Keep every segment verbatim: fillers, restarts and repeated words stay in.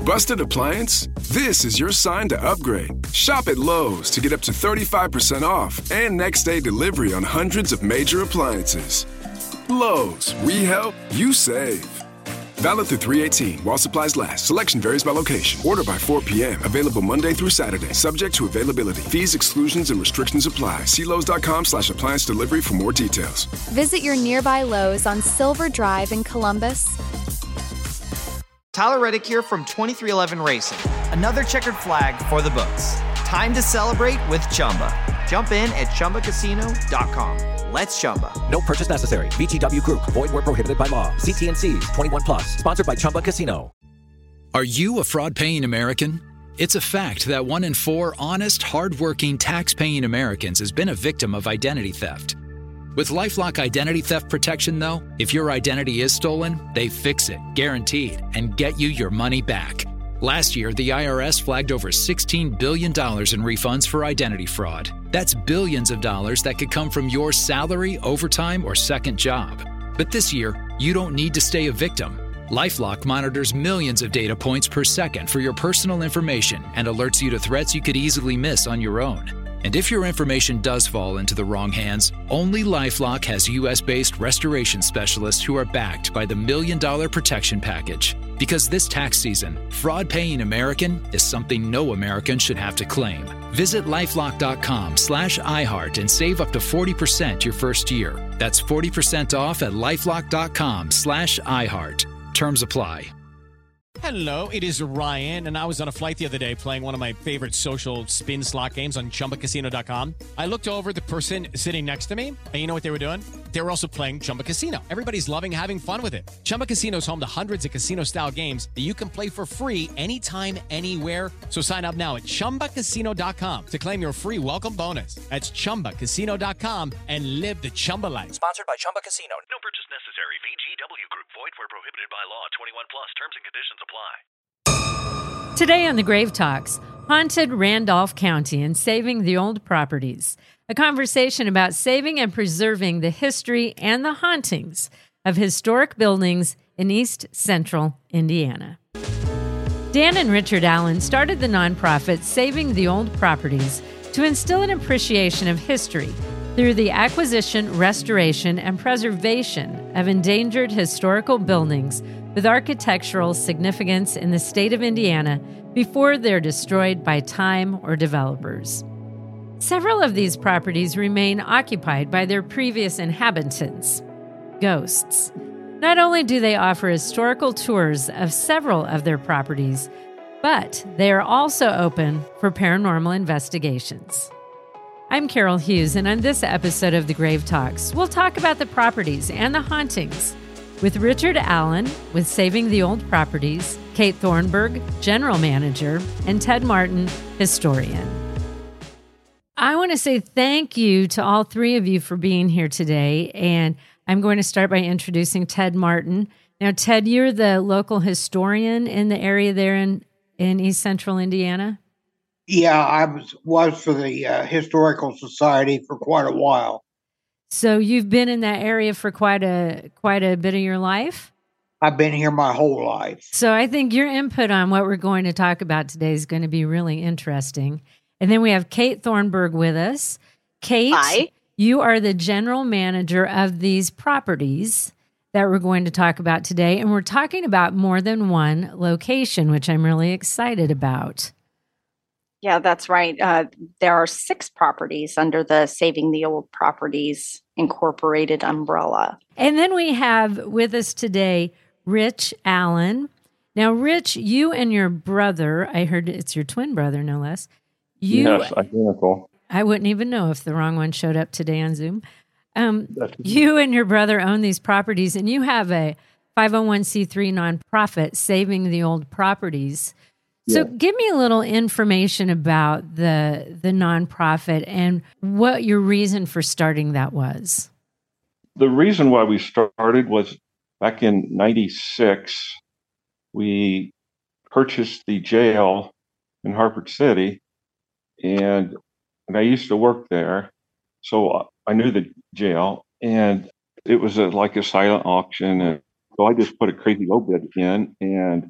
Busted appliance? This is your sign to upgrade. Shop at Lowe's to get up to thirty-five percent off and next day delivery on hundreds of major appliances. Lowe's, we help, you save. Valid through three eighteen while supplies last. Selection varies by location. Order by four p.m. Available Monday through Saturday. Subject to availability. Fees, exclusions, and restrictions apply. See Lowe's.com slash appliance delivery for more details. Visit your nearby Lowe's on Silver Drive in Columbus. Tyler Reddick here from twenty-three eleven Racing. Another checkered flag for the books. Time to celebrate with Chumba. Jump in at Chumba Casino dot com. Let's Chumba. No purchase necessary. V G W Group. Void where prohibited by law. See T and C's. twenty-one plus. Sponsored by Chumba Casino. Are you a fraud-paying American? It's a fact that one in four honest, hard-working, tax-paying Americans has been a victim of identity theft. With LifeLock Identity Theft Protection, though, if your identity is stolen, they fix it, guaranteed, and get you your money back. Last year, the I R S flagged over sixteen billion dollars in refunds for identity fraud. That's billions of dollars that could come from your salary, overtime, or second job. But this year, you don't need to stay a victim. LifeLock monitors millions of data points per second for your personal information and alerts you to threats you could easily miss on your own. And if your information does fall into the wrong hands, only LifeLock has U S-based restoration specialists who are backed by the Million Dollar Protection Package. Because this tax season, fraud-paying American is something no American should have to claim. Visit LifeLock.com slash iHeart and save up to forty percent your first year. That's forty percent off at LifeLock.com slash iHeart. Terms apply. Hello, it is Ryan, and I was on a flight the other day playing one of my favorite social spin slot games on Chumba Casino dot com. I looked over at the person sitting next to me, and you know what they were doing? They were also playing Chumba Casino. Everybody's loving having fun with it. Chumba Casino is home to hundreds of casino-style games that you can play for free anytime, anywhere. So sign up now at Chumba Casino dot com to claim your free welcome bonus. That's Chumba Casino dot com and live the Chumba life. Sponsored by Chumba Casino. No purchase necessary. V G W Group. Void where prohibited by law. twenty-one plus. Terms and conditions apply. Today on the Grave Talks, Haunted Randolph County and Saving the Old Properties, a conversation about saving and preserving the history and the hauntings of historic buildings in East Central Indiana. Dan and Richard Allen started the nonprofit Saving the Old Properties to instill an appreciation of history through the acquisition, restoration, and preservation of endangered historical buildings with architectural significance in the state of Indiana before they're destroyed by time or developers. Several of these properties remain occupied by their previous inhabitants, ghosts. Not only do they offer historical tours of several of their properties, but they are also open for paranormal investigations. I'm Carol Hughes, and on this episode of The Grave Talks, we'll talk about the properties and the hauntings with Richard Allen with Saving the Old Properties, Kate Thornburg, General Manager, and Ted Martin, Historian. I want to say thank you to all three of you for being here today, and I'm going to start by introducing Ted Martin. Now, Ted, you're the local historian in the area there in, in East Central Indiana? Yeah, I was, was for the uh, Historical Society for quite a while. So you've been in that area for quite a quite a bit of your life? I've been here my whole life. So I think your input on what we're going to talk about today is going to be really interesting. And then we have Kate Thornburg with us. Kate, Hi. You are the general manager of these properties that we're going to talk about today. And we're talking about more than one location, which I'm really excited about. Yeah, that's right. Uh, there are six properties under the Saving the Old Properties Incorporated umbrella. And then we have with us today Rich Allen. Now, Rich, you and your brother, I heard it's your twin brother, no less. You, yes, identical. I wouldn't even know if the wrong one showed up today on Zoom. Um, you and your brother own these properties, and you have a five oh one c three nonprofit, Saving the Old Properties. So Yeah. give me a little information about the the nonprofit and what your reason for starting that was. The reason why we started was back in ninety-six, we purchased the jail in Hartford City, and, and I used to work there, so I knew the jail, and it was a, like a silent auction, and so I just put a crazy obit in, and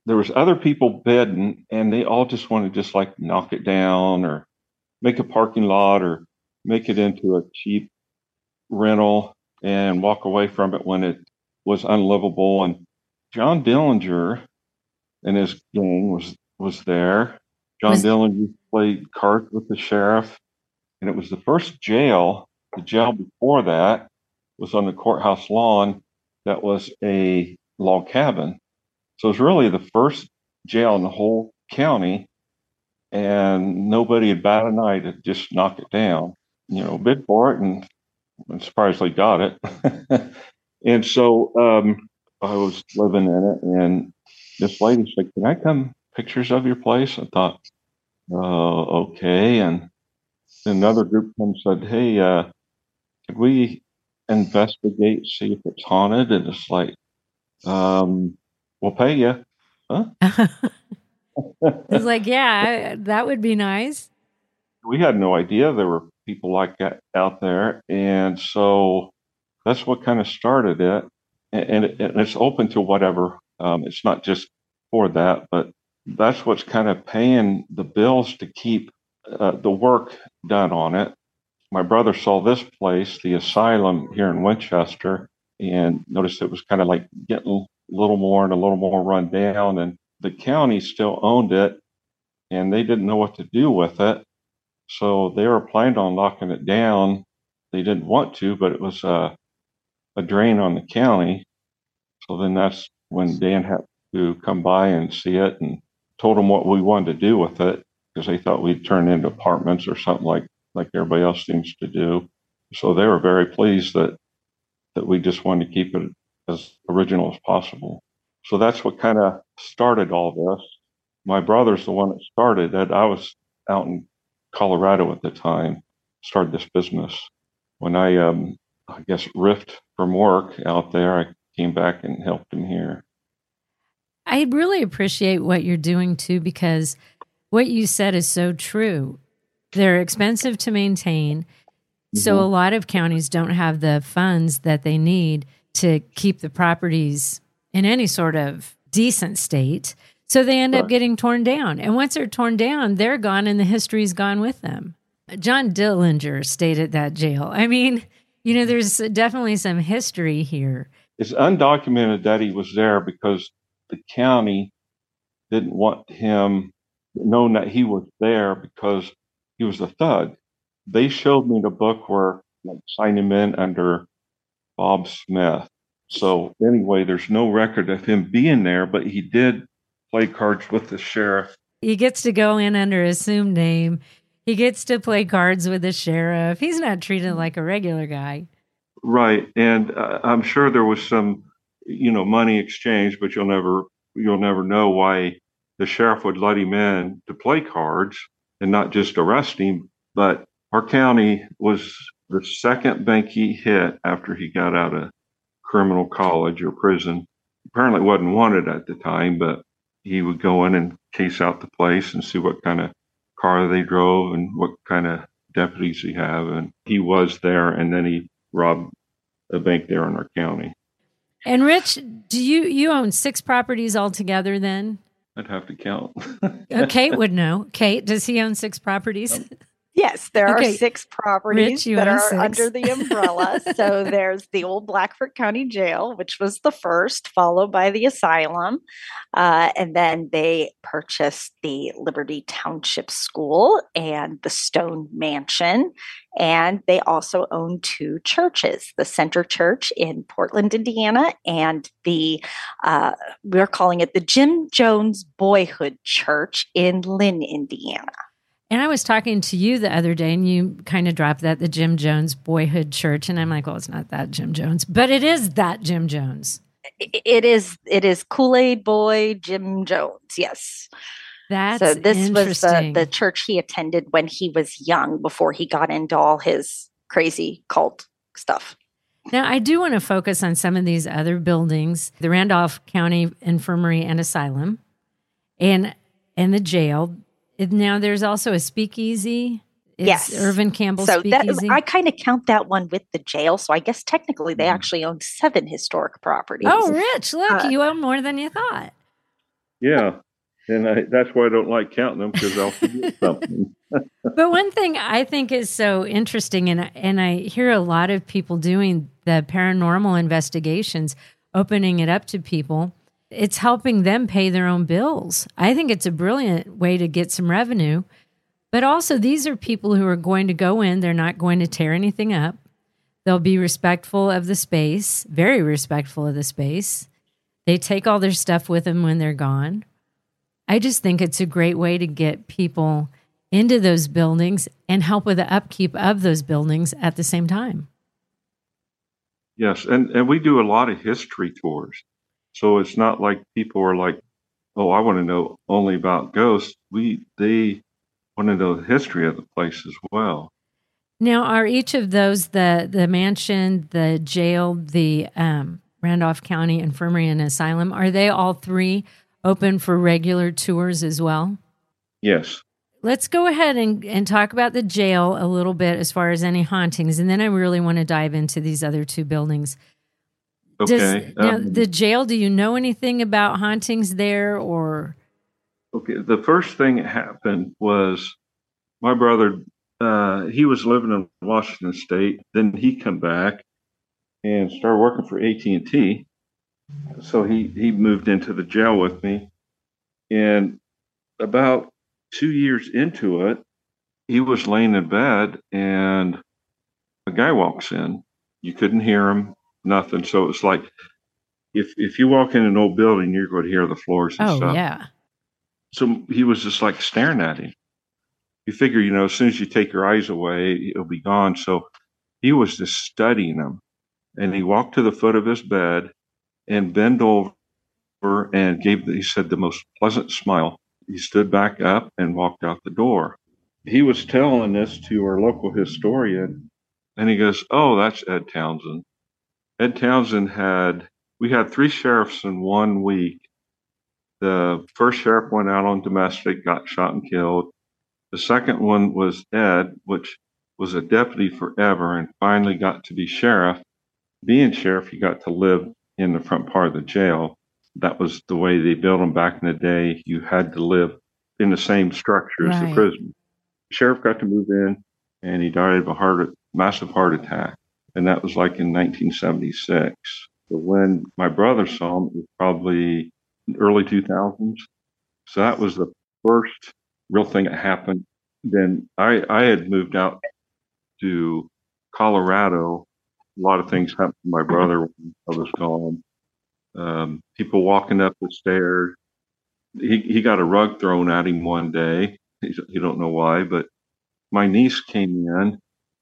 there was other people bidding, and they all just wanted to just like knock it down or make a parking lot or make it into a cheap rental and walk away from it when it was unlivable. And John Dillinger and his gang was was there. John was- Dillinger played cards with the sheriff, and it was the first jail. The jail before that was on the courthouse lawn. That was a log cabin. So it was really the first jail in the whole county, and nobody had bat an eye to just knock it down. You know, bid for it, and I'm surprised they got it. And so um, I was living in it, and this lady said, "Can I come pictures of your place?" I thought, uh, okay. And another group comes and said, "Hey, uh, could we investigate, see if it's haunted?" And it's like, um, we'll pay you. Huh? It's like, yeah, I, that would be nice. We had no idea there were people like that out there. And so that's what kind of started it. And, and, it, and it's open to whatever. Um, it's not just for that, but that's what's kind of paying the bills to keep uh, the work done on it. My brother saw this place, the Asylum here in Winchester, and noticed it was kind of like getting a little more and a little more run down. And the county still owned it, and they didn't know what to do with it. So they were planning on locking it down. They didn't want to, but it was uh, a drain on the county. So then that's when Dan had to come by and see it and told them what we wanted to do with it, because they thought we'd turn it into apartments or something like, like everybody else seems to do. So they were very pleased that that we just wanted to keep it as original as possible. So that's what kind of started all this. My brother's the one that started it. I was out in Colorado at the time, started this business. When I, um, I guess, riffed from work out there, I came back and helped him here. I really appreciate what you're doing, too, because what you said is so true. They're expensive to maintain. Mm-hmm. So a lot of counties don't have the funds that they need to keep the properties in any sort of decent state. So they end right. up getting torn down. And once they're torn down, they're gone and the history's gone with them. John Dillinger stayed at that jail. I mean, you know, there's definitely some history here. It's undocumented that he was there because the county didn't want him known that he was there because he was a thug. They showed me the book where like signed him in under Bob Smith. So anyway, there's no record of him being there, but he did play cards with the sheriff. He gets to go in under assumed name. He gets to play cards with the sheriff. He's not treated like a regular guy. Right. And uh, I'm sure there was some, you know, money exchange, but you'll never, you'll never know why the sheriff would let him in to play cards and not just arrest him. But our county was the second bank he hit after he got out of criminal college or prison. Apparently wasn't wanted at the time, but he would go in and case out the place and see what kind of car they drove and what kind of deputies he have. And he was there, and then he robbed a bank there in our county. And Rich, do you, you own six properties altogether then? I'd have to count. Kate would know. Kate, does he own six properties? Yes, there Okay. are six properties Rich, you that own are six. under the umbrella. So there's the old Blackford County Jail, which was the first, followed by the Asylum. Uh, and then they purchased the Liberty Township School and the Stone Mansion. And they also own two churches, the Center Church in Portland, Indiana, and the, uh, we're calling it the Jim Jones Boyhood Church in Lynn, Indiana. And I was talking to you the other day, and you kind of dropped that, the Jim Jones Boyhood Church. And I'm like, well, it's not that Jim Jones, but it is that Jim Jones. It is, it is Kool-Aid Boy Jim Jones, yes. That's so this was the, interesting. the church he attended when he was young, before he got into all his crazy cult stuff. Now, I do want to focus on some of these other buildings, the Randolph County Infirmary and Asylum, and and the jail. Now, there's also a speakeasy. It's Yes. Irvin Campbell So that, Speakeasy. I kind of count that one with the jail. So I guess technically they actually own seven historic properties. Oh, Rich, look, Uh, you own more than you thought. Yeah. And I, that's why I don't like counting them, because I'll forget something. But one thing I think is so interesting, and, and I hear a lot of people doing the paranormal investigations, opening it up to people, it's helping them pay their own bills. I think it's a brilliant way to get some revenue. But also, these are people who are going to go in. They're not going to tear anything up. They'll be respectful of the space, very respectful of the space. They take all their stuff with them when they're gone. I just think it's a great way to get people into those buildings and help with the upkeep of those buildings at the same time. Yes, and, and we do a lot of history tours. So it's not like people are like, oh, I want to know only about ghosts. We They want to know the history of the place as well. Now, are each of those, the the mansion, the jail, the um, Randolph County Infirmary and Asylum, are they all three open for regular tours as well? Yes. Let's go ahead and, and talk about the jail a little bit as far as any hauntings, and then I really want to dive into these other two buildings. Okay. Does, now, um, the jail, do you know anything about hauntings there, or? Okay. The first thing that happened was my brother, uh, he was living in Washington State. Then he come back and started working for A T and T. So he, he moved into the jail with me. And about two years into it, he was laying in bed and a guy walks in. You couldn't hear him, nothing. So it was like, if if you walk in an old building, you're going to hear the floors and Oh, stuff. yeah. So he was just like staring at him. You figure, you know, as soon as you take your eyes away, it'll be gone. So he was just studying him. And he walked to the foot of his bed and bent over and gave, he said, the most pleasant smile. He stood back up and walked out the door. He was telling this to our local historian, and he goes, oh, that's Ed Townsend. Ed Townsend had, we had three sheriffs in one week. The first sheriff went out on domestic, got shot and killed. The second one was Ed, which was a deputy forever and finally got to be sheriff. Being sheriff, he got to live in the front part of the jail. That was the way they built them back in the day. You had to live in the same structure as the Right. prison. The sheriff got to move in, and he died of a heart, massive heart attack. And that was like in nineteen seventy-six. So when my brother saw him, it was probably early two thousands. So that was the first real thing that happened. Then I, I had moved out to Colorado. A lot of things happened to my brother when I was gone. Um, people walking up the stairs. He he got a rug thrown at him one day. He's, you don't know why, but my niece came in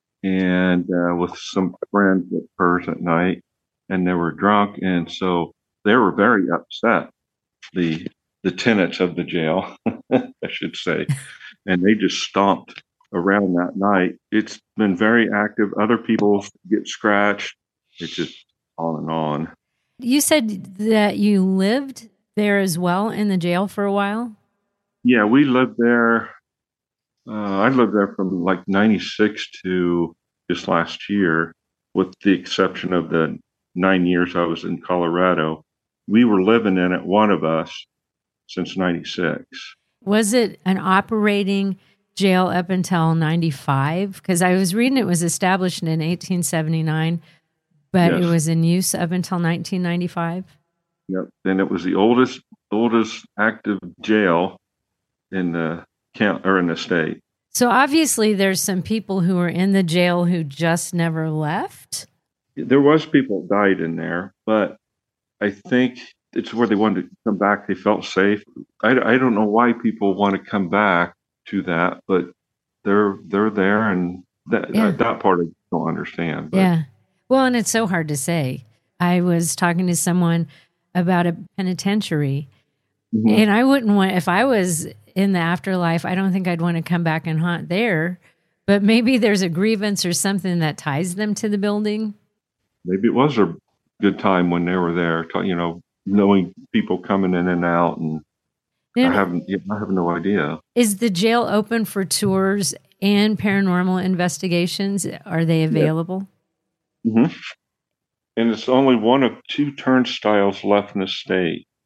and uh, with some friends of hers at night, and they were drunk, and so they were very upset. The the tenants of the jail, I should say, and they just stomped around that night. It's been very active. Other people get scratched. It's just on and on. You said that you lived there as well in the jail for a while? Yeah, we lived there. Uh, I lived there from like ninety-six to just last year, with the exception of the nine years I was in Colorado. We were living in it, one of us, since ninety-six. Was it an operating jail up until ninety-five? Because I was reading it was established in eighteen seventy-nine, but Yes. it was in use up until nineteen ninety-five? Yep. And it was the oldest oldest active jail in the count or in the state. So obviously there's some people who were in the jail who just never left? There was people that died in there, but I think it's where they wanted to come back. They felt safe. I, I don't know why people want to come back to that, but they're they're there, and that Yeah. that, that part I don't understand. But Yeah. Well, and it's so hard to say. I was talking to someone about a penitentiary, Mhm. and I wouldn't want, if I was in the afterlife, I don't think I'd want to come back and haunt there. But maybe there's a grievance or something that ties them to the building. maybe it was a good time when they were there. to- You know, knowing people coming in and out, and Now, I haven't. yeah, I have no idea. is the jail open for tours and paranormal investigations? Are they available? hmm And it's only one of two turnstiles left in the state.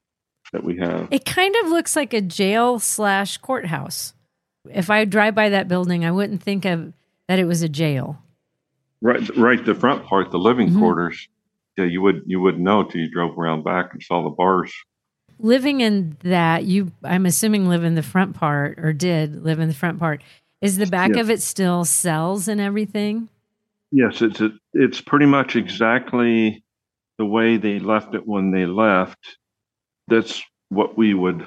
that we have. It kind of looks like a jail slash courthouse. If I drive by that building, I wouldn't think of that it was a jail. Right, right. The front part, the living Mm-hmm. quarters. Yeah, you would you wouldn't know till you drove around back and saw the bars. Living in that, you I'm assuming live in the front part, or did live in the front part. Is the back Yes. of it still cells and everything? Yes, it's a, it's pretty much exactly the way they left it when they left. That's what we would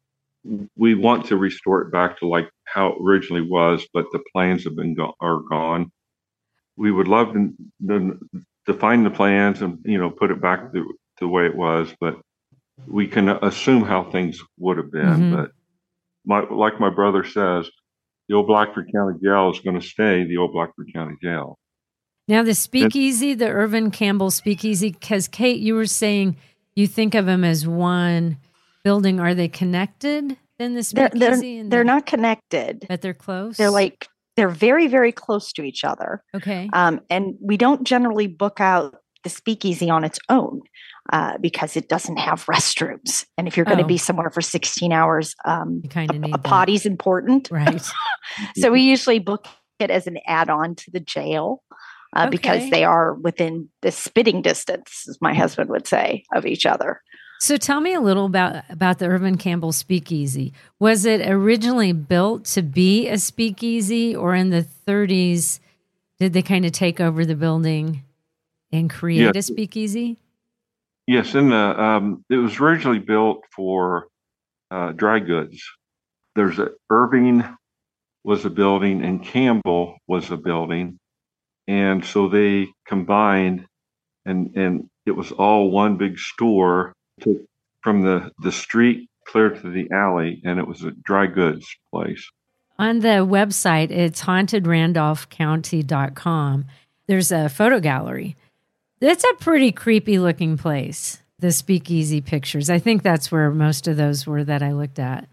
we want to restore it back to like how it originally was, but the plans have been go- are gone. We would love to, to to find the plans and you know put it back to, to the way it was, but we can assume how things would have been. Mhm. But my like my brother says, the old Blackford County Jail is going to stay the old Blackford County Jail. Now, the speakeasy, the Irvin Campbell speakeasy, because Kate, you were saying you think of them as one building. Are they connected in the They're, speakeasy? they're, and they're the- not connected. But they're close? They're like, they're very, very close to each other. Okay. Um, and we don't generally book out the speakeasy on its own uh, because it doesn't have restrooms. And if you're going to Oh. be somewhere for sixteen hours, um, You kind of need a that. potty's important. Right. So we usually book it as an add-on to the jail uh, because Okay. they are within the spitting distance, as my husband would say, of each other. So tell me a little about, about the Irvin Campbell speakeasy. Was it originally built to be a speakeasy, or in the thirties, did they kind of take over the building and create Yeah. a speakeasy? Yes, in the um, it was originally built for uh, dry goods. There's a Irving was a building and Campbell was a building, and so they combined, and and it was all one big store. Took from the the street clear to the alley, and it was a dry goods place. On the website, it's haunted randolph county dot com. There's a photo gallery. It's a pretty creepy looking place, the speakeasy pictures. I think that's where most of those were that I looked at.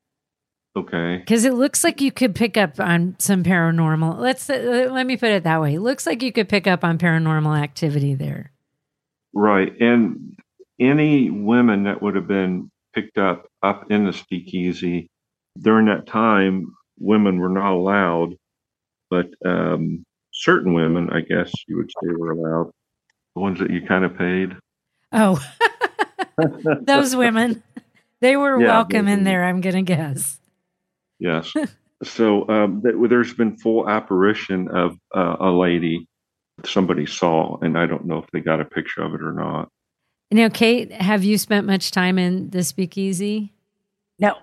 Okay. Because it looks like you could pick up on some paranormal. Let's uh, let me put it that way. It looks like you could pick up on paranormal activity there. Right. And any women that would have been picked up up in the speakeasy during that time, women were not allowed, but um, certain women, I guess you would say, were allowed. The ones that you kind of paid. Oh, those women. They were Yeah, welcome those in women. there, I'm going to guess. Yes. So um, th- there's been full apparition of uh, a lady somebody saw, and I don't know if they got a picture of it or not. Now, Kate, have you spent much time in the speakeasy? No.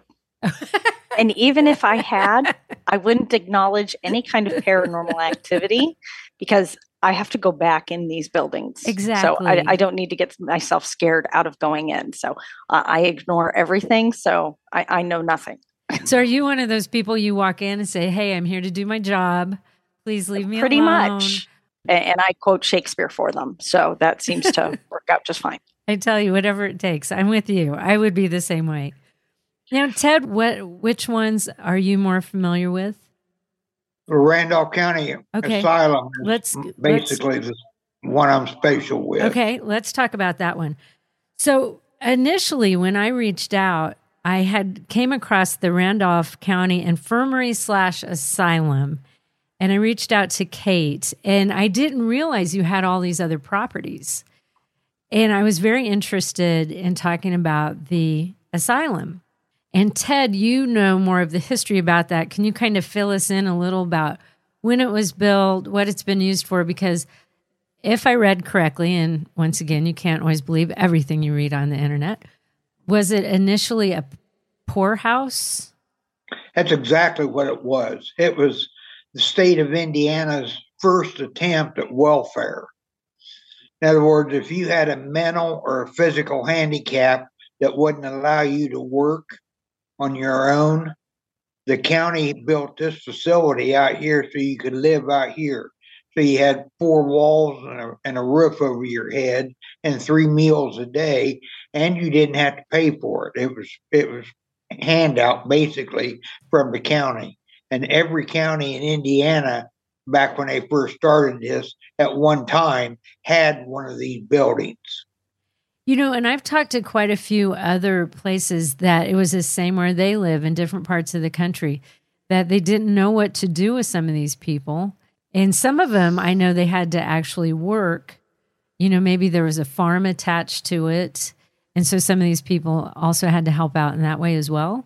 And even if I had, I wouldn't acknowledge any kind of paranormal activity because I have to go back in these buildings. So Exactly. I, I don't need to get myself scared out of going in. So uh, I ignore everything. So I, I know nothing. So are you one of those people you walk in and say, hey, I'm here to do my job. Please leave me Pretty alone. much. A- And I quote Shakespeare for them. So that seems to work out just fine. I tell you, whatever it takes. I'm with you. I would be the same way. Now, Ted, what which ones are you more familiar with? The Randolph County Okay. Asylum is Let's- basically the one I'm special with. Okay, let's talk about that one. So initially, when I reached out, I had came across the Randolph County Infirmary slash Asylum, and I reached out to Kate, and I didn't realize you had all these other properties. And I was very interested in talking about the asylum. And Ted, you know more of the history about that. Can you kind of fill us in a little about when it was built, what it's been used for? Because if I read correctly, and once again, you can't always believe everything you read on the internet, was it initially a poorhouse? That's exactly what it was. It was the state of Indiana's first attempt at welfare. In other words, if you had a mental or a physical handicap that wouldn't allow you to work on your own, the county built this facility out here so you could live out here. So you had four walls and a, and a roof over your head and three meals a day, and you didn't have to pay for it. It was it was handout basically from the county. And every county in Indiana, back when they first started this, at one time had one of these buildings. You know, and I've talked to quite a few other places that it was the same where they live in different parts of the country, that they didn't know what to do with some of these people. And some of them, I know they had to actually work. You know, maybe there was a farm attached to it. And so some of these people also had to help out in that way as well.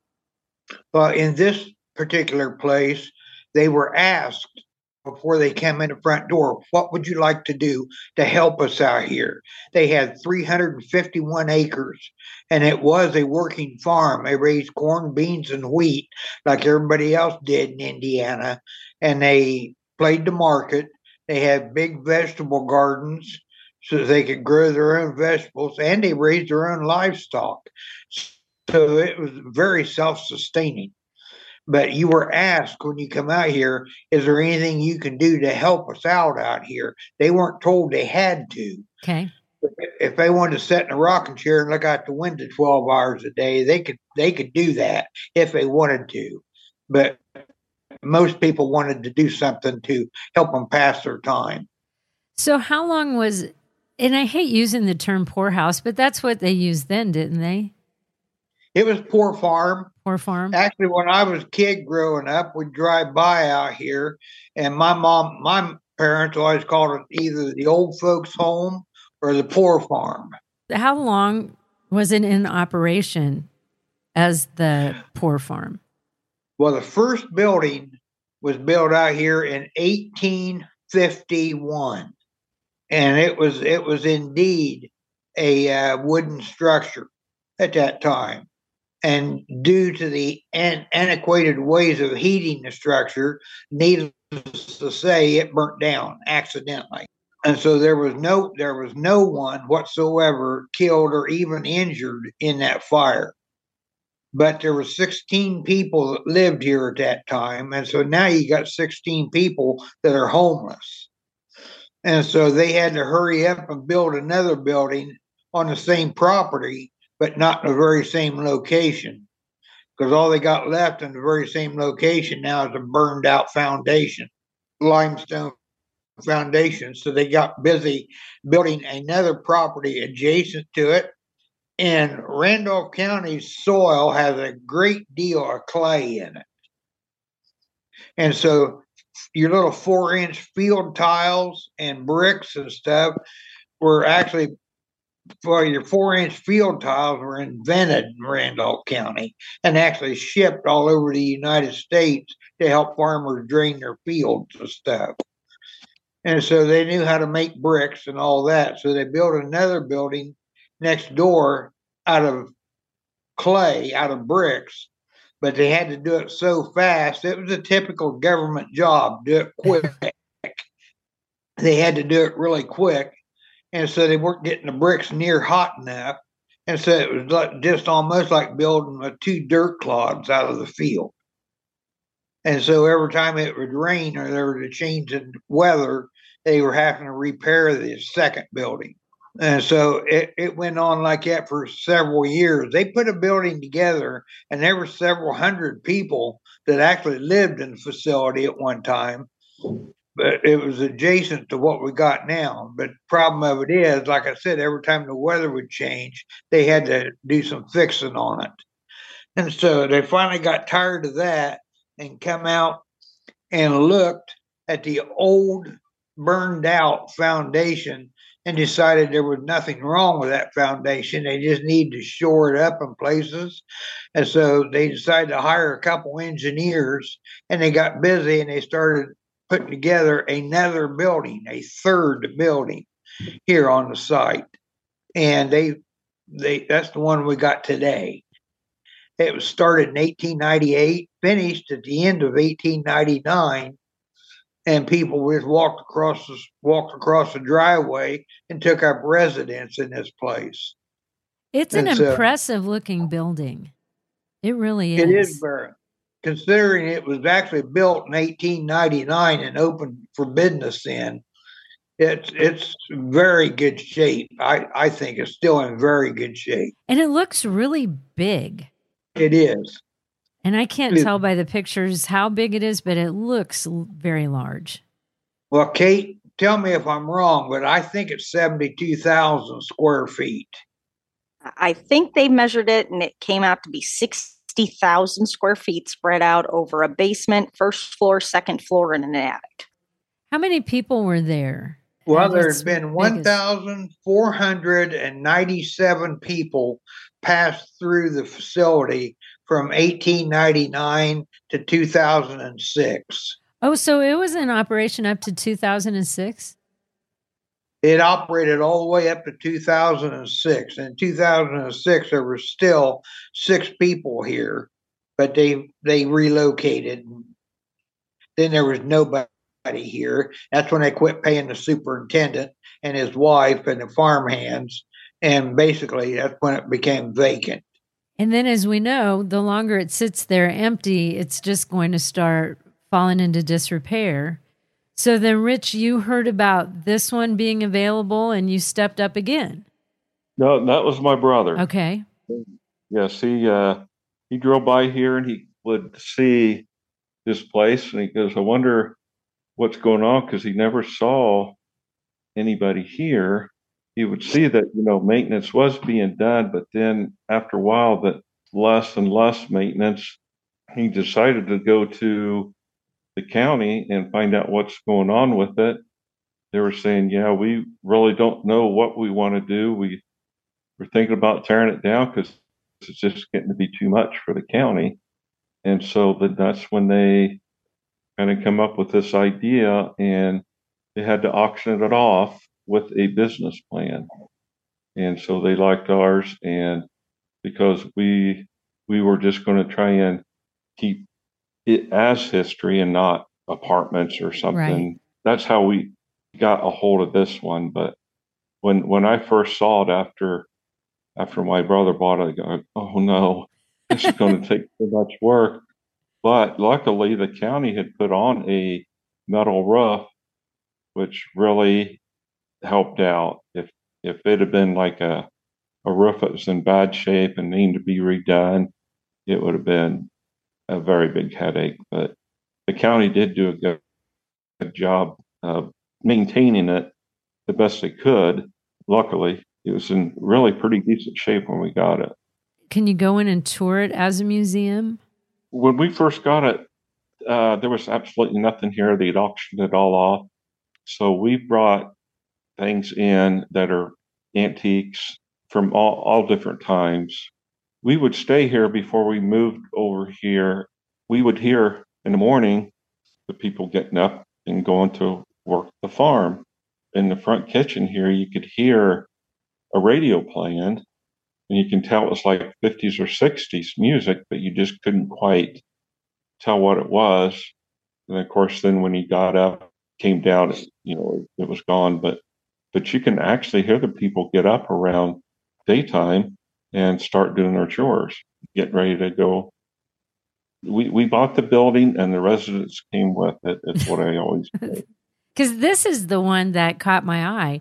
Well, in this particular place, they were asked before they came in the front door, what would you like to do to help us out here? They had three hundred fifty-one acres, and it was a working farm. They raised corn, beans, and wheat like everybody else did in Indiana, and they played the market. They had big vegetable gardens so they could grow their own vegetables, and they raised their own livestock. So it was very self-sustaining. But you were asked when you come out here, is there anything you can do to help us out out here? They weren't told they had to. Okay. If they wanted to sit in a rocking chair and look out the window twelve hours a day, they could they could do that if they wanted to. But most people wanted to do something to help them pass their time. So how long was, and I hate using the term poorhouse, but that's what they used then, didn't they? It was poor farm. Poor farm. Actually, when I was a kid growing up, we'd drive by out here, and my mom, my parents always called it either the old folks' home or the poor farm. How long was it in operation as the poor farm? Well, the first building was built out here in eighteen fifty-one, and it was it was indeed a uh, wooden structure at that time. And due to the an- antiquated ways of heating the structure, needless to say, it burnt down accidentally. And so there was no there was no one whatsoever killed or even injured in that fire. But there were sixteen people that lived here at that time. And so now you got sixteen people that are homeless. And so they had to hurry up and build another building on the same property, but not in the very same location, because all they got left in the very same location now is a burned out foundation, limestone foundation. So they got busy building another property adjacent to it. And Randolph County's soil has a great deal of clay in it. And so your little four inch field tiles and bricks and stuff were actually, well, your four inch field tiles were invented in Randolph County and actually shipped all over the United States to help farmers drain their fields and stuff. And so they knew how to make bricks and all that. So they built another building next door out of clay, out of bricks, but they had to do it so fast. It was a typical government job, do it quick. They had to do it really quick. And so they weren't getting the bricks near hot enough. And so it was like, just almost like building with two dirt clods out of the field. And so every time it would rain or there was a change in weather, they were having to repair the second building. And so it, it went on like that for several years. They put a building together, and there were several hundred people that actually lived in the facility at one time. But it was adjacent to what we got now. But the problem of it is, like I said, every time the weather would change, they had to do some fixing on it. And so they finally got tired of that and come out and looked at the old burned out foundation and decided there was nothing wrong with that foundation. They just needed to shore it up in places. And so they decided to hire a couple engineers, and they got busy and they started putting together another building, a third building here on the site. And they, they that's the one we got today. It was started in eighteen ninety-eight, finished at the end of eighteen ninety-nine. And people just walked across the, walked across the driveway and took up residence in this place. It's an and impressive so, looking building. It really is. It is very, considering it was actually built in eighteen ninety-nine and opened for business then. It's it's very good shape. I, I think it's still in very good shape. And it looks really big. It is. And I can't tell by the pictures how big it is, but it looks very large. Well, Kate, tell me if I'm wrong, but I think it's seventy-two thousand square feet. I think they measured it and it came out to be sixty thousand square feet spread out over a basement, first floor, second floor, and an attic. How many people were there? Well, there's been one thousand four hundred ninety-seven people passed through the facility from eighteen ninety-nine to two thousand six. Oh, so it was in operation up to two thousand six? It operated all the way up to two thousand six. In two thousand six, there were still six people here, but they they relocated. Then there was nobody here. That's when they quit paying the superintendent and his wife and the farmhands. And basically, that's when it became vacant. And then, as we know, the longer it sits there empty, it's just going to start falling into disrepair. So then, Rich, you heard about this one being available and you stepped up again. No, that was my brother. Okay. Yes, he uh, he drove by here and he would see this place and he goes, I wonder what's going on, because he never saw anybody here. He would see that, you know, maintenance was being done, but then after a while, that less and less maintenance. He decided to go to the county and find out what's going on with it. They were saying, yeah, we really don't know what we want to do. We were thinking about tearing it down because it's just getting to be too much for the county. And so then that's when they kind of come up with this idea, and they had to auction it off with a business plan. And so they liked ours, and because we we were just going to try and keep it as history and not apartments or something. Right. That's how we got a hold of this one. But when when I first saw it after after my brother bought it, I go, oh no, this is going to take so much work. But luckily, the county had put on a metal roof, which really helped out. If if it had been like a, a roof that was in bad shape and needed to be redone, it would have been a very big headache. But the county did do a good, good job of maintaining it the best they could. Luckily, it was in really pretty decent shape when we got it. Can you go in and tour it as a museum? When we first got it, uh, there was absolutely nothing here. They'd auctioned it all off. So we brought things in that are antiques from all, all different times. We would stay here before we moved over here. We would hear in the morning the people getting up and going to work the farm. In the front kitchen here, you could hear a radio playing, and you can tell it was like fifties or sixties music, but you just couldn't quite tell what it was. And of course, then when he got up, came down, you know, it was gone. But but you can actually hear the people get up around daytime and start doing their chores, getting ready to go. We we bought the building, and the residents came with it. Is what I always say. Because this is the one that caught my eye.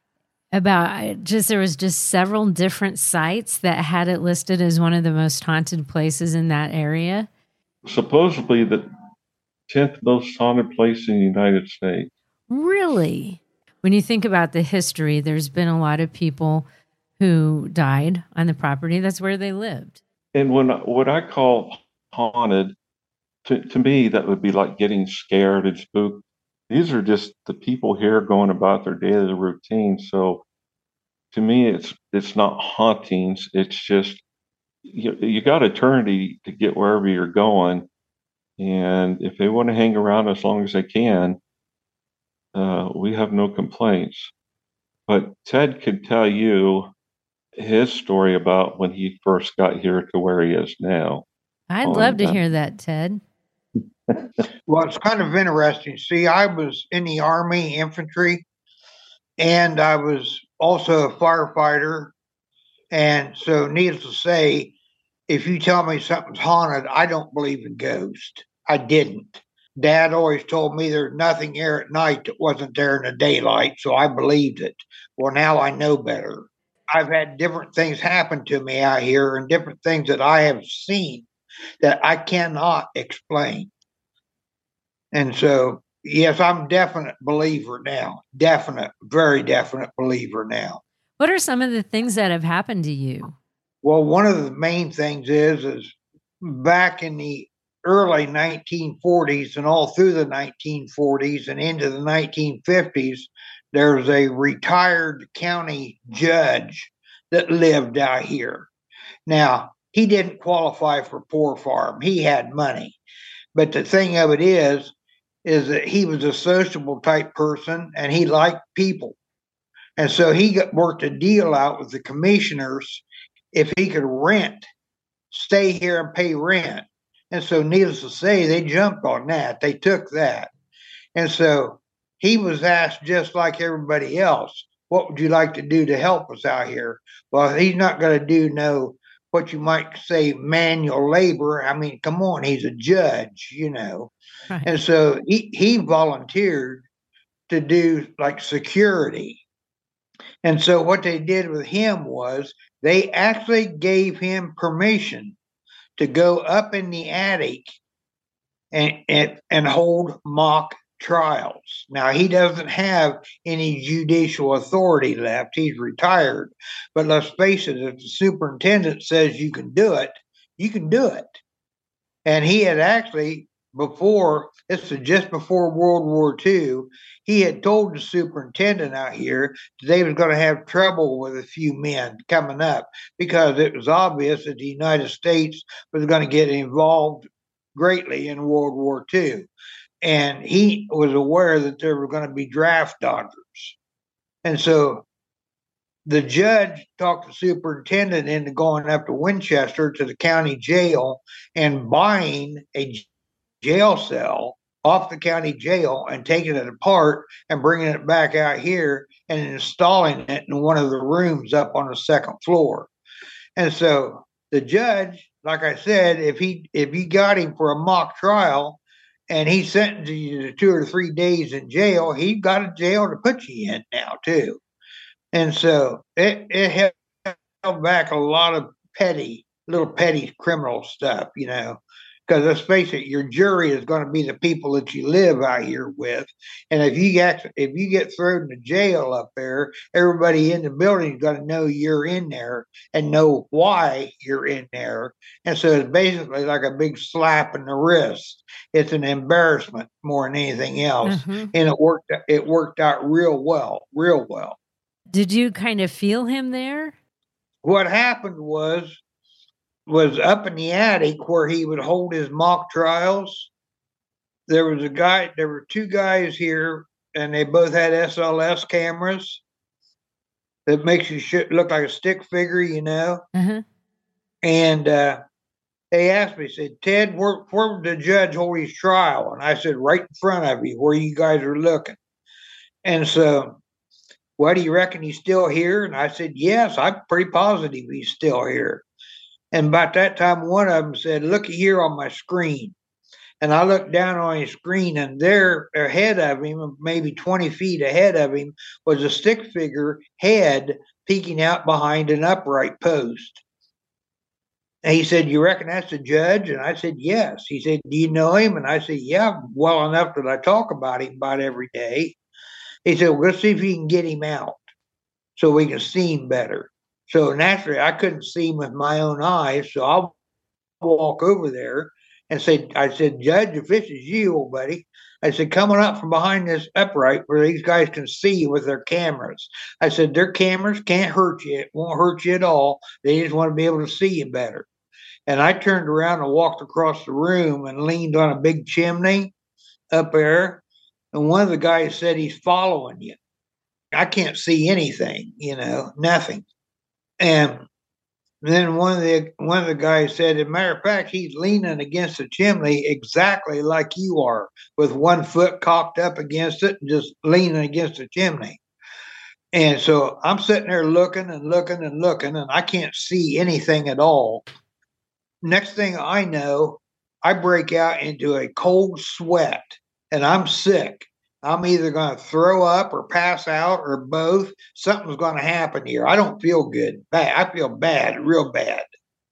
About just there was just several different sites that had it listed as one of the most haunted places in that area. Supposedly the tenth most haunted place in the United States. Really? When you think about the history, there's been a lot of people who died on the property. That's where they lived. And when what I call haunted, to, to me, that would be like getting scared and spooked. These are just the people here going about their daily routine. So to me, it's it's not hauntings. It's just you, you got eternity to get wherever you're going. And if they want to hang around as long as they can, uh, we have no complaints. But Ted could tell you his story about when he first got here to where he is now. I'd love to hear that, Ted. Well, it's kind of interesting. See, I was in the Army infantry, and I was also a firefighter. And so, needless to say, if you tell me something's haunted, I don't believe in ghosts. I didn't. Dad always told me there's nothing here at night that wasn't there in the daylight, so I believed it. Well, now I know better. I've had different things happen to me out here and different things that I have seen that I cannot explain. And so, yes, I'm definite believer now. Definite, very definite believer now. What are some of the things that have happened to you? Well, one of the main things is, is back in the early nineteen forties and all through the nineteen forties and into the nineteen fifties, there was a retired county judge that lived out here. Now, he didn't qualify for poor farm. He had money. But the thing of it is, is that he was a sociable type person and he liked people. And so he got, worked a deal out with the commissioners if he could rent, stay here and pay rent. And so needless to say, they jumped on that. They took that. And so he was asked just like everybody else, what would you like to do to help us out here? Well, he's not going to do no, what you might say, manual labor. I mean, come on, he's a judge, you know. Right. And so he, he volunteered to do like security. And so what they did with him was they actually gave him permission to go up in the attic and, and, and hold mock trials. Now, he doesn't have any judicial authority left. He's retired. But let's face it, if the superintendent says you can do it, you can do it. And he had actually, before, this was just before World War Two, he had told the superintendent out here that they was going to have trouble with a few men coming up because it was obvious that the United States was going to get involved greatly in World War Two. And he was aware that there were going to be draft dodgers. And so the judge talked the superintendent into going up to Winchester to the county jail and buying a jail cell off the county jail and taking it apart and bringing it back out here and installing it in one of the rooms up on the second floor. And so the judge, like I said, if he if you got him for a mock trial and he sentenced you to two or three days in jail, he got a jail to put you in now too. And so it, it held back a lot of petty, little petty criminal stuff, you know. Because let's face it, your jury is going to be the people that you live out here with, and if you get if you get thrown to jail up there, everybody in the building is going to know you're in there and know why you're in there. And so it's basically like a big slap in the wrist. It's an embarrassment more than anything else, mm-hmm. and it worked. It worked out real well, real well. Did you kind of feel him there? What happened was. was up in the attic where he would hold his mock trials. There was a guy, there were two guys here, and they both had S L S cameras that makes you sh- look like a stick figure, you know. Mm-hmm. And uh, they asked me, said, Ted, where, where would the judge hold his trial? And I said, right in front of you, where you guys are looking. And so, what do you reckon he's still here? And I said, yes, I'm pretty positive he's still here. And about that time, one of them said, looky here on my screen. And I looked down on his screen, and there ahead of him, maybe twenty feet ahead of him, was a stick figure head peeking out behind an upright post. And he said, you reckon that's the judge? And I said, yes. He said, do you know him? And I said, yeah, well enough that I talk about him about every day. He said, well, let's see if you can get him out so we can see him better. So naturally, I couldn't see him with my own eyes, so I'll walk over there and say, I said, Judge, if this is you, old buddy, I said, coming up from behind this upright where these guys can see you with their cameras. I said, their cameras can't hurt you. It won't hurt you at all. They just want to be able to see you better. And I turned around and walked across the room and leaned on a big chimney up there. And one of the guys said, he's following you. I can't see anything, you know, nothing. And then one of the one of the guys said, as a matter of fact, he's leaning against the chimney exactly like you are, with one foot cocked up against it and just leaning against the chimney. And so I'm sitting there looking and looking and looking, and I can't see anything at all. Next thing I know, I break out into a cold sweat, and I'm sick. I'm either going to throw up or pass out or both. Something's going to happen here. I don't feel good. Bad. I feel bad, real bad.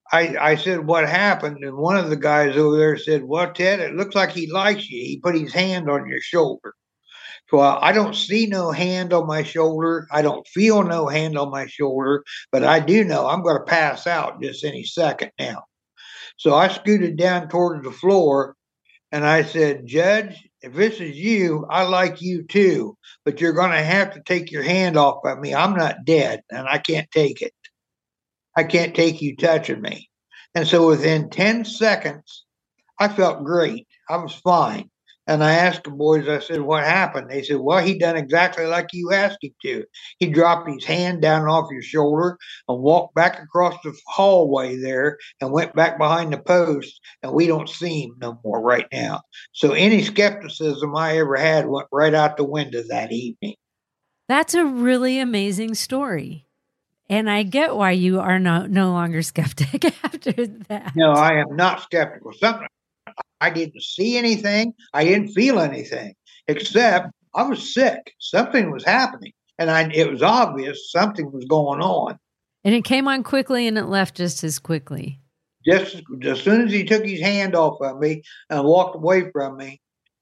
I, I said, what happened? And one of the guys over there said, well, Ted, it looks like he likes you. He put his hand on your shoulder. So uh, I don't see no hand on my shoulder. I don't feel no hand on my shoulder, but I do know I'm going to pass out just any second now. So I scooted down towards the floor and I said, Judge, if this is you, I like you too, but you're going to have to take your hand off of me. I'm not dead and I can't take it. I can't take you touching me. And so within ten seconds, I felt great. I was fine. And I asked the boys, I said, what happened? They said, well, he done exactly like you asked him to. He dropped his hand down off your shoulder and walked back across the hallway there and went back behind the post, and we don't see him no more right now. So any skepticism I ever had went right out the window that evening. That's a really amazing story. And I get why you are no, no longer skeptic after that. No, I am not skeptical. Something I didn't see anything. I didn't feel anything, except I was sick. Something was happening. And I, it was obvious something was going on. And it came on quickly and it left just as quickly. Just as soon as he took his hand off of me and walked away from me,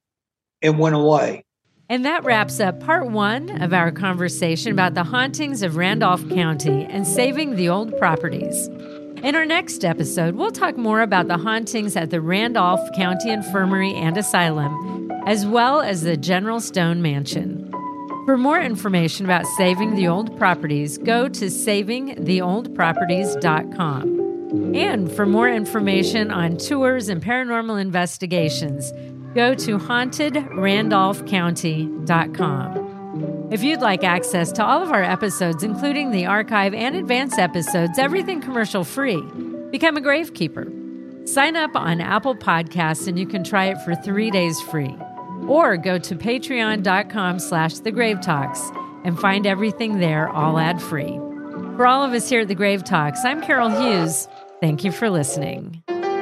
it went away. And that wraps up part one of our conversation about the hauntings of Randolph County and saving the old properties. In our next episode, we'll talk more about the hauntings at the Randolph County Infirmary and Asylum, as well as the General Stone Mansion. For more information about saving the old properties, go to saving the old properties dot com. And for more information on tours and paranormal investigations, go to haunted randolph county dot com. If you'd like access to all of our episodes, including the archive and advanced episodes, everything commercial free, become a Gravekeeper. Sign up on Apple Podcasts and you can try it for three days free. Or go to patreon.com slash the Grave Talks and find everything there all ad-free. For all of us here at the Grave Talks, I'm Carol Hughes. Thank you for listening.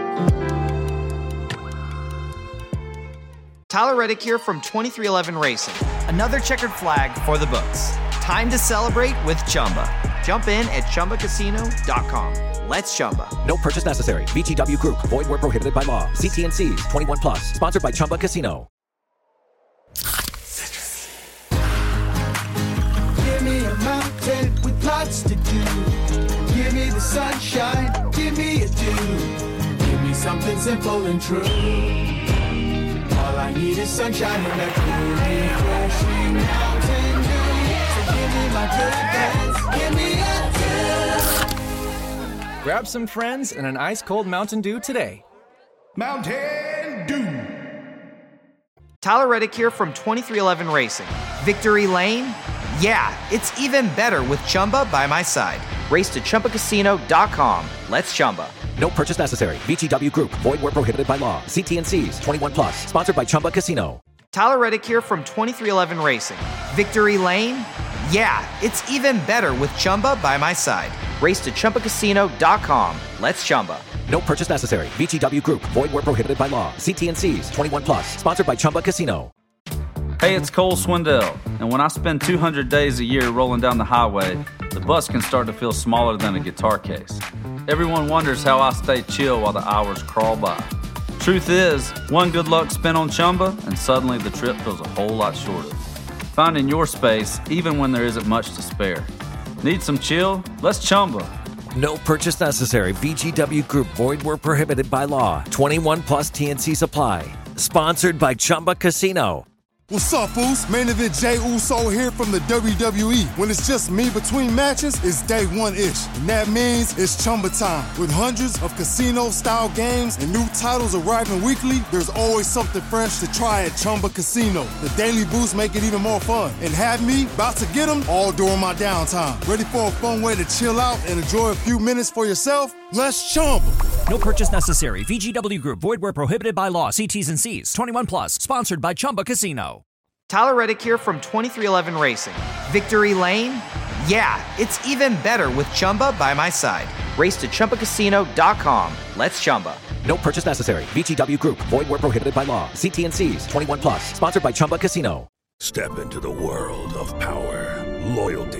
Tyler Reddick here from twenty-three eleven Racing. Another checkered flag for the books. Time to celebrate with Chumba. Jump in at chumba casino dot com. Let's Chumba. No purchase necessary. V G W Group. Void where prohibited by law. See T N Cs. twenty-one plus. Sponsored by Chumba Casino. Give me a mountain with lots to do. Give me the sunshine. Give me a dew. Give me something simple and true. All I need is sunshine and a cool, refreshing Mountain Dew. So give me my good friends, give me a dew. Grab some friends and an ice-cold Mountain Dew today. Mountain Dew. Tyler Reddick here from twenty-three eleven Racing. Victory Lane? Yeah, it's even better with Chumba by my side. Race to chumba casino dot com. Let's Chumba. No purchase necessary. V G W Group. Void where prohibited by law. See T N Cs. twenty-one plus. Sponsored by Chumba Casino. Tyler Reddick here from twenty-three eleven Racing. Victory Lane? Yeah, it's even better with Chumba by my side. Race to chumba casino dot com. Let's Chumba. No purchase necessary. V G W Group. Void where prohibited by law. See T N Cs. twenty-one plus. Sponsored by Chumba Casino. Hey, it's Cole Swindell, and when I spend two hundred days a year rolling down the highway, the bus can start to feel smaller than a guitar case. Everyone wonders how I stay chill while the hours crawl by. Truth is, one good luck spin on Chumba, and suddenly the trip feels a whole lot shorter. Finding your space, even when there isn't much to spare. Need some chill? Let's Chumba. No purchase necessary. V G W Group. Void where prohibited by law. twenty-one plus T N C supply. Sponsored by Chumba Casino. What's up, fools? Main event Jey Uso here from the W W E. When it's just me between matches, it's day one-ish. And that means it's Chumba time. With hundreds of casino-style games and new titles arriving weekly, there's always something fresh to try at Chumba Casino. The daily boosts make it even more fun. And have me about to get them all during my downtime. Ready for a fun way to chill out and enjoy a few minutes for yourself? Let's Chumba. No purchase necessary. V G W Group. Void where prohibited by law. See T's and C's. twenty-one plus. Sponsored by Chumba Casino. Tyler Reddick here from twenty-three eleven Racing. Victory Lane? Yeah, it's even better with Chumba by my side. Race to chumba casino dot com. Let's Chumba. No purchase necessary. V G W Group. Void where prohibited by law. See T N Cs. twenty-one plus. Sponsored by Chumba Casino. Step into the world of power, loyalty,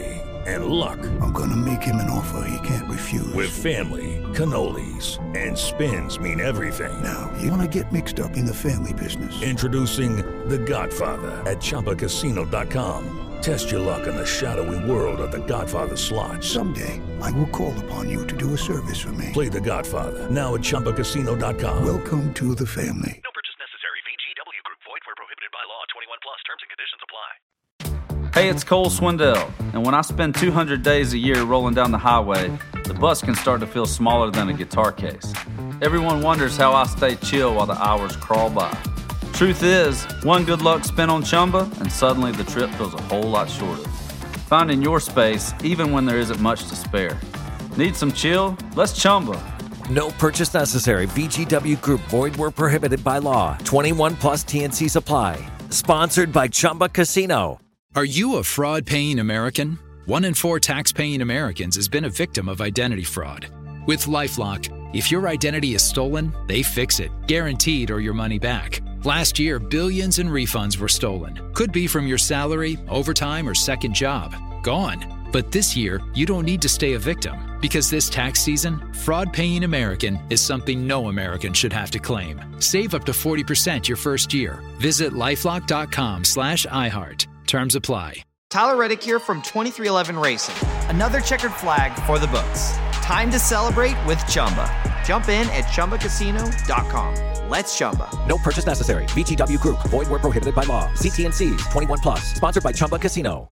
and luck. I'm gonna make him an offer he can't refuse. With family, cannolis, and spins mean everything. Now, you wanna get mixed up in the family business. Introducing The Godfather at Chumba Casino dot com. Test your luck in the shadowy world of The Godfather slot. Someday, I will call upon you to do a service for me. Play The Godfather now at Chumba Casino dot com. Welcome to the family. No purchase necessary. V G W Group. Void where prohibited by law. twenty-one plus. Terms and conditions apply. Hey, it's Cole Swindell, and when I spend two hundred days a year rolling down the highway, the bus can start to feel smaller than a guitar case. Everyone wonders how I stay chill while the hours crawl by. Truth is, one good luck spin on Chumba, and suddenly the trip feels a whole lot shorter. Finding your space, even when there isn't much to spare. Need some chill? Let's Chumba. No purchase necessary. V G W Group. Void where prohibited by law. twenty-one plus T N C supply. Sponsored by Chumba Casino. Are you a fraud-paying American? One in four tax-paying Americans has been a victim of identity fraud. With LifeLock, if your identity is stolen, they fix it, guaranteed, or your money back. Last year, billions in refunds were stolen. Could be from your salary, overtime, or second job. Gone. But this year, you don't need to stay a victim, because this tax season, fraud-paying American is something no American should have to claim. Save up to forty percent your first year. Visit lifelock.com slash iHeart. Terms apply. Tyler Reddick here from twenty-three eleven Racing. Another checkered flag for the books. Time to celebrate with Chumba. Jump in at Chumba Casino dot com. Let's Chumba. No purchase necessary. V G W Group. Void where prohibited by law. See T N Cs. twenty-one plus. Sponsored by Chumba Casino.